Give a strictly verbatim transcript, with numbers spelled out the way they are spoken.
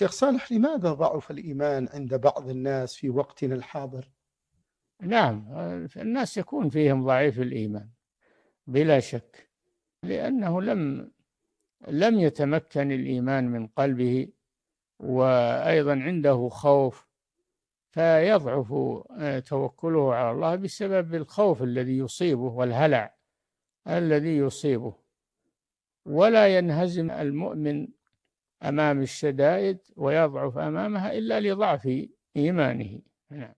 شيخ صالح، لماذا ضعف الإيمان عند بعض الناس في وقتنا الحاضر؟ نعم، الناس يكون فيهم ضعيف الإيمان بلا شك، لأنه لم لم يتمكن الإيمان من قلبه، وأيضا عنده خوف، فيضعف آه، توكله على الله بسبب الخوف الذي يصيبه والهلع الذي يصيبه. ولا ينهزم المؤمن أمام الشدائد ويضعف أمامها إلا لضعف إيمانه. نعم.